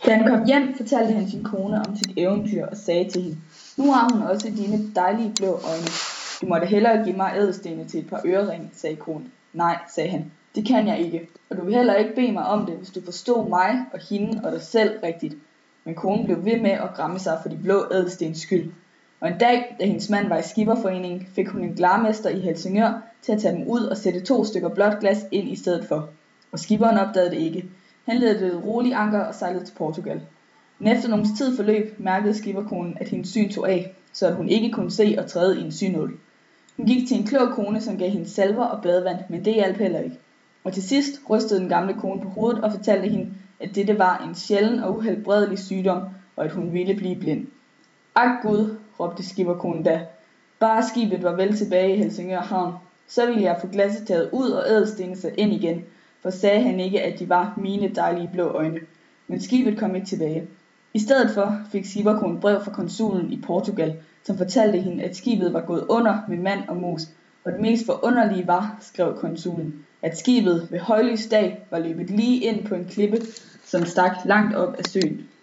Da han kom hjem, fortalte han sin kone om sit eventyr og sagde til hende: "Nu har hun også dine dejlige blå øjne. Du må da hellere give mig ædelstene til et par øreringe," sagde konen. "Nej," sagde han, "det kan jeg ikke, og du vil heller ikke bede mig om det, hvis du forstod mig og hende og dig selv rigtigt." Men konen blev ved med at græmme sig for de blå ædelstens skyld. Og en dag, da hendes mand var i skipperforeningen, fik hun en glarmester i Helsingør til at tage dem ud og sætte 2 stykker blåt glas ind i stedet for. Og skipperen opdagede det ikke. Han ledte et roligt anker og sejlede til Portugal. Men efter nogle tid forløb, mærkede skipperkonen, at hendes syn tog af, så at hun ikke kunne se og træde i en synål. Hun gik til en klog kone, som gav hende salver og badevand, men det hjalp heller ikke. Og til sidst rystede den gamle kone på hovedet og fortalte hende, at dette var en sjælden og uhelbredelig sygdom, og at hun ville blive blind. "Ak Gud," råbte skipperkonen da. "Bare skibet var vel tilbage i Helsingør havn, så ville jeg få glasset taget ud og ædelstene sat ind igen, for sagde han ikke, at de var mine dejlige blå øjne." Men skibet kom ikke tilbage. I stedet for fik skipperkonen brev fra konsulen i Portugal, som fortalte hende, at skibet var gået under med mand og mus, og det mest forunderlige var, skrev konsulen, at skibet ved højlys dag var løbet lige ind på en klippe, som stak langt op af søen.